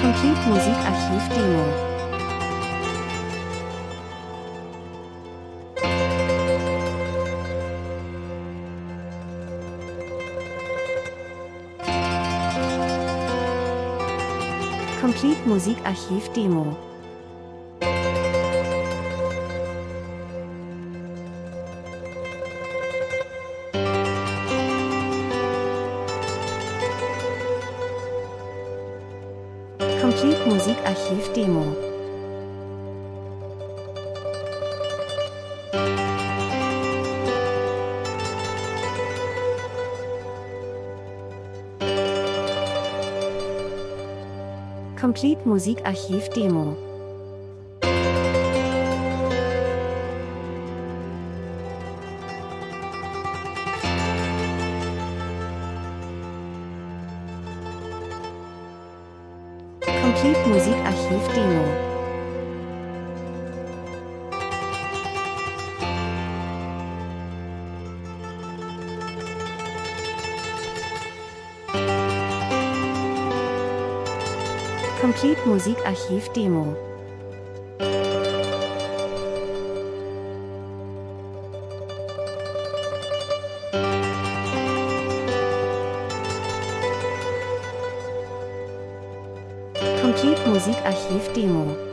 Complete Musikarchiv Demo. Complete Musikarchiv Demo. Complete Musikarchiv Demo. Complete Musikarchiv Demo. Complete Musikarchiv Demo. Complete Musikarchiv Demo. Complete Musikarchiv Demo.